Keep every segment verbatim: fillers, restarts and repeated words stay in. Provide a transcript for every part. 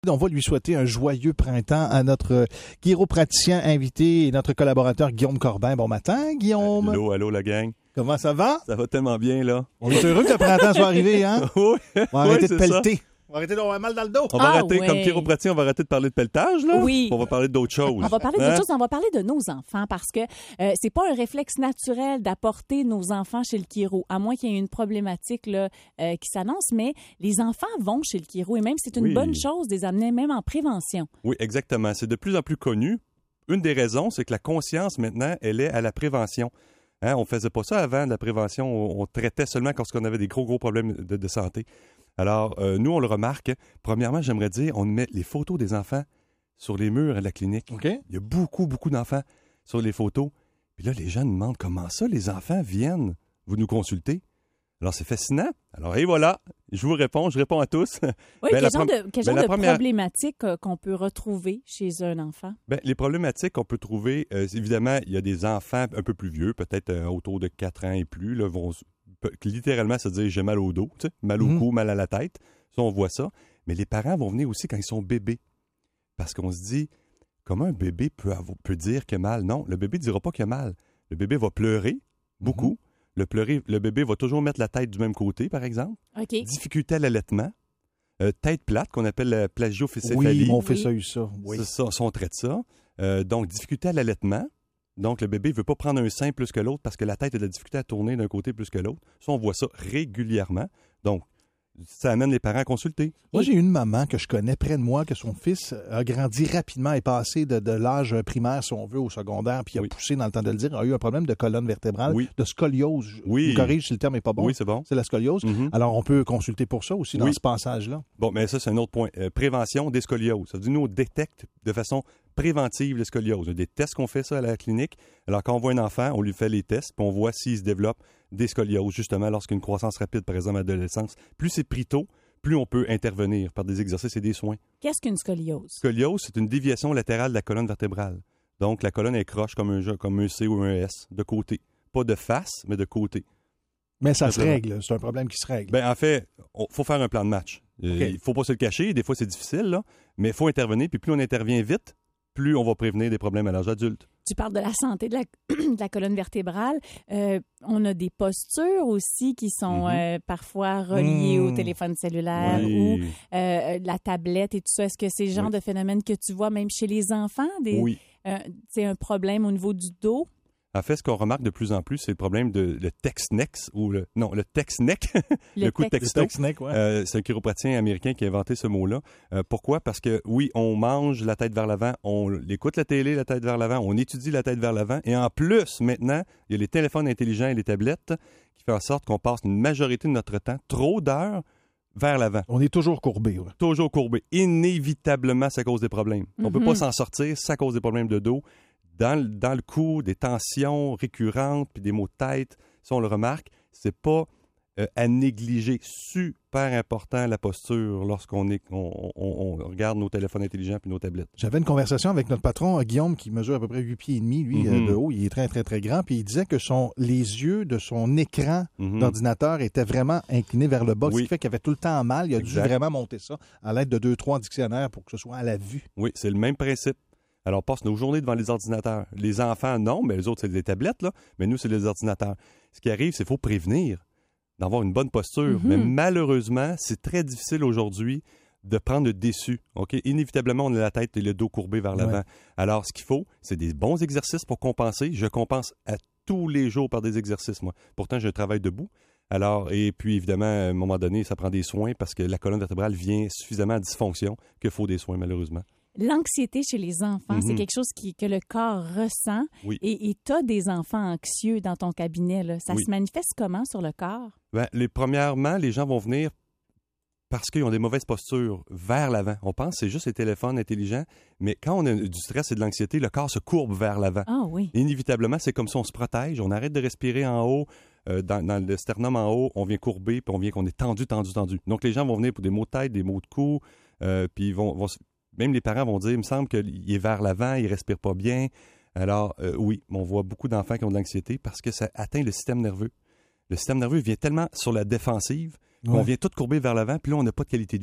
On va lui souhaiter un joyeux printemps à notre chiropraticien invité et notre collaborateur Guillaume Corbin. Bon matin, Guillaume. Allô, allô, la gang. Comment ça va? Ça va tellement bien, là. On est heureux que le printemps soit arrivé, hein? Oui, On va arrêter oui, de c'est pelleter. ça. On va arrêter d'avoir mal dans le dos. On va Ah, arrêter, ouais. comme chiropraticien, on va arrêter de parler de pelletage, là. Oui. On va parler d'autres choses. On va parler Hein? d'autre chose, on va parler de nos enfants parce que euh, c'est pas un réflexe naturel d'apporter nos enfants chez le chiro, à moins qu'il y ait une problématique là, euh, qui s'annonce, mais les enfants vont chez le chiro et même c'est une Oui. bonne chose de les amener même en prévention. Oui, exactement. C'est de plus en plus connu. Une des raisons, c'est que la conscience, maintenant, elle est à la prévention. Hein, on faisait pas ça avant, de la prévention. On, on traitait seulement quand on avait des gros, gros problèmes de, de santé. Alors, euh, nous, on le remarque. Premièrement, j'aimerais dire, on met les photos des enfants sur les murs à la clinique. OK. Il y a beaucoup, beaucoup d'enfants sur les photos. Puis là, les gens nous demandent comment ça, les enfants viennent vous nous consulter. Alors, c'est fascinant. Alors, et voilà, je vous réponds, je réponds à tous. Oui, Ben, la quel genre prom- de, quel ben, genre la de première- problématique euh, qu'on peut retrouver chez un enfant? Ben, les problématiques qu'on peut trouver, euh, c'est évidemment, il y a des enfants un peu plus vieux, peut-être euh, autour de quatre ans et plus, là, vont s- peut- littéralement se dire j'ai mal au dos, tu sais, mal au Mhm. cou, mal à la tête. Ça, on voit ça. Mais les parents vont venir aussi quand ils sont bébés. Parce qu'on se dit, comment un bébé peut, avoir- peut dire qu'il a mal? Non, le bébé ne dira pas qu'il a mal. Le bébé va pleurer, beaucoup. Le, pleurer, le bébé va toujours mettre la tête du même côté, par exemple. OK. Difficulté à l'allaitement. Euh, tête plate, qu'on appelle la plagiocéphalie. Oui, mon Oui. fils a eu ça. Oui. C'est ça, ça, on traite ça. Euh, donc, difficulté à l'allaitement. Donc, le bébé ne veut pas prendre un sein plus que l'autre parce que la tête a de la difficulté à tourner d'un côté plus que l'autre. Ça, on voit ça régulièrement. Donc, ça amène les parents à consulter. Moi, j'ai une maman que je connais près de moi, que son fils a grandi rapidement, est passé de, de l'âge primaire, si on veut, au secondaire, puis il a Oui. poussé, dans le temps de le dire, a eu un problème de colonne vertébrale, Oui. de scoliose. Je Oui. me corrige si le terme n'est pas bon. Oui, c'est bon. C'est la scoliose. Mhm. Alors, on peut consulter pour ça aussi dans Oui. ce passage-là. Bon, mais ça, c'est un autre point. Euh, prévention des scolioses. Ça veut dire, nous, on détecte de façon préventive les scolioses. Il y a des tests qu'on fait ça à la clinique. Alors, quand on voit un enfant, on lui fait les tests, puis on voit s'il se développe des scolioses, justement, lorsqu'il y a une croissance rapide, par exemple, à l'adolescence. Plus c'est pris tôt, plus on peut intervenir par des exercices et des soins. Qu'est-ce qu'une scoliose? Scoliose, c'est une déviation latérale de la colonne vertébrale. Donc, la colonne est croche comme un, comme un C ou un S, de côté. Pas de face, mais de côté. Mais ça se Simplement. règle. C'est un problème qui se règle. Ben, en fait, il faut faire un plan de match. Euh, OK. Il faut pas se le cacher. Des fois, c'est difficile, là, mais il faut intervenir. Puis plus on intervient vite, plus on va prévenir des problèmes à l'âge adulte. Tu parles de la santé de la, de la colonne vertébrale. Euh, on a des postures aussi qui sont Mhm. euh, parfois reliées Mm. au téléphone cellulaire Oui. ou euh, la tablette et tout ça. Est-ce que c'est le genre Oui. de phénomène que tu vois même chez les enfants? Des, Oui. euh, c'est un problème au niveau du dos? En fait, ce qu'on remarque de plus en plus, c'est le problème de le text-neck ou le non, le text-neck, le, coup de texte- texto. Texnec, ouais. Euh, c'est un chiropraticien américain qui a inventé ce mot-là. Euh, pourquoi? Parce que oui, on mange la tête vers l'avant, on écoute la télé la tête vers l'avant, on étudie la tête vers l'avant, et en plus, maintenant, il y a les téléphones intelligents et les tablettes qui font en sorte qu'on passe une majorité de notre temps, trop d'heures, vers l'avant. On est toujours courbé. Ouais. Toujours courbé. Inévitablement, ça cause des problèmes. On ne peut Mhm. pas s'en sortir, ça cause des problèmes de dos. Dans, le- dans le cou, des tensions récurrentes, puis des maux de tête, ça, on le remarque, c'est pas euh, à négliger. Super important, la posture, lorsqu'on est, on, on- on regarde nos téléphones intelligents puis nos tablettes. J'avais une conversation avec notre patron, euh, Guillaume, qui mesure à peu près huit pieds et demi, lui, euh, Mhm. de haut. Il est très, très, très grand. Puis il disait que son, les yeux de son écran Mhm. d'ordinateur étaient vraiment inclinés vers le bas, ce Oui. qui fait qu'il avait tout le temps mal. Il a Exact. dû vraiment monter ça à l'aide de deux, trois dictionnaires pour que ce soit à la vue. Oui, c'est le même principe. Alors, on passe nos journées devant les ordinateurs. Les enfants, non, mais les autres, c'est des tablettes, là. Mais nous, c'est les ordinateurs. Ce qui arrive, c'est qu'il faut prévenir d'avoir une bonne posture. Mhm. Mais malheureusement, c'est très difficile aujourd'hui de prendre le déçu. OK? Inévitablement, on a la tête et le dos courbés vers l'avant. Ouais. Alors, ce qu'il faut, c'est des bons exercices pour compenser. Je compense à tous les jours par des exercices, moi. Pourtant, je travaille debout. Alors, et puis, évidemment, à un moment donné, ça prend des soins parce que la colonne vertébrale vient suffisamment à dysfonction qu'il faut des soins, malheureusement. L'anxiété chez les enfants, Mhm. c'est quelque chose qui, que le corps ressent. Oui. Et tu as des enfants anxieux dans ton cabinet. Là. Ça Oui. se manifeste comment sur le corps? Ben, les, premièrement, les gens vont venir parce qu'ils ont des mauvaises postures vers l'avant. On pense que c'est juste les téléphones intelligents, mais quand on a du stress et de l'anxiété, le corps se courbe vers l'avant. Ah oui. Inévitablement, c'est comme si on se protège, on arrête de respirer en haut, euh, dans, dans le sternum en haut, on vient courber, puis on vient qu'on est tendu, tendu, tendu. Donc, les gens vont venir pour des maux de tête, des maux de cou, euh, puis ils vont, vont se- même les parents vont dire, il me semble qu'il est vers l'avant, il respire pas bien. Alors, euh, oui, on voit beaucoup d'enfants qui ont de l'anxiété parce que ça atteint le système nerveux. Le système nerveux vient tellement sur la défensive qu'on Ouais. vient tout courber vers l'avant, puis là, on n'a pas de qualité de vie.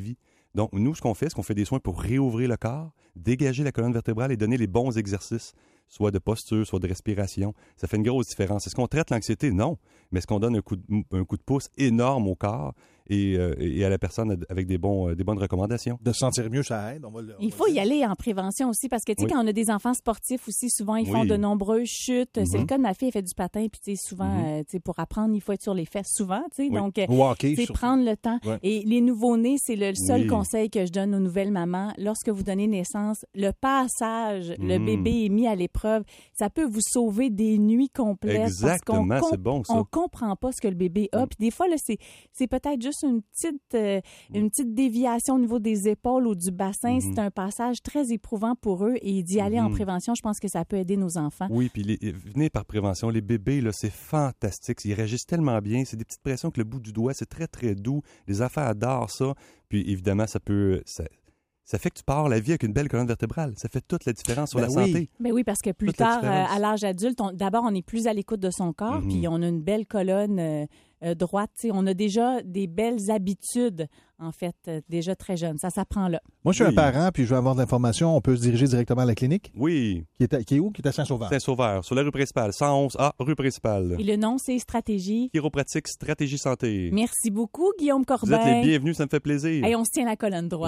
Donc, nous, ce qu'on fait, c'est qu'on fait des soins pour réouvrir le corps, dégager la colonne vertébrale et donner les bons exercices, soit de posture, soit de respiration. Ça fait une grosse différence. Est-ce qu'on traite l'anxiété? Non. Mais est-ce qu'on donne un coup de, un coup de pouce énorme au corps et, euh, et à la personne avec des, bons, euh, des bonnes recommandations? De se sentir mieux, ça aide. On va le, on Il va faut le y dire. aller en prévention aussi parce que, tu sais, Oui. quand on a des enfants sportifs aussi, souvent, ils font Oui. de nombreuses chutes. C'est Mhm. le cas de ma fille, elle fait du patin, puis, tu sais, souvent, Mhm. euh, tu sais, pour apprendre, il faut être sur les fesses souvent, tu sais. Oui. Donc, euh, Au hockey, c'est surtout. prendre le temps. Ouais. Et les nouveau-nés, c'est le seul Oui. conseil que je donne aux nouvelles mamans. Lorsque vous donnez naissance, le passage, le Mhm. bébé est mis à l'épreuve, ça peut vous sauver des nuits complètes. Exactement, parce qu'on c'est bon, ça. On comprend pas ce que le bébé a. Mm. Puis des fois, là, c'est, c'est peut-être juste une petite, euh, une petite déviation au niveau des épaules ou du bassin. Mhm. C'est un passage très éprouvant pour eux. Et d'y aller en Mhm. prévention, je pense que ça peut aider nos enfants. Oui, puis les, venez par prévention. Les bébés, là, c'est fantastique. Ils réagissent tellement bien. C'est des petites pressions que le bout du doigt, c'est très, très doux. Les enfants adorent ça. Puis évidemment, ça peut... Ça, ça fait que tu pars la vie avec une belle colonne vertébrale. Ça fait toute la différence sur Ben la oui. santé. Ben oui, parce que plus Toute la tard, euh, différence. à l'âge adulte, on- d'abord, on est plus à l'écoute de son corps, Mhm. puis on a une belle colonne euh, euh, droite. Tu sais, on a déjà des belles habitudes, en fait, euh, déjà très jeune. Ça s'apprend là. Moi, je suis Oui. un parent, puis je veux avoir de l'information. On peut se diriger directement à la clinique, Oui, qui est, à- qui est où? Qui est à Saint-Sauveur. Saint-Sauveur, sur la rue principale, cent onze A, rue principale. Et le nom, c'est Stratégie. Chiropratique, stratégie santé. Merci beaucoup, Guillaume Vous Corbin. êtes les bienvenus, ça me fait plaisir. Hey, on se tient la colonne droite.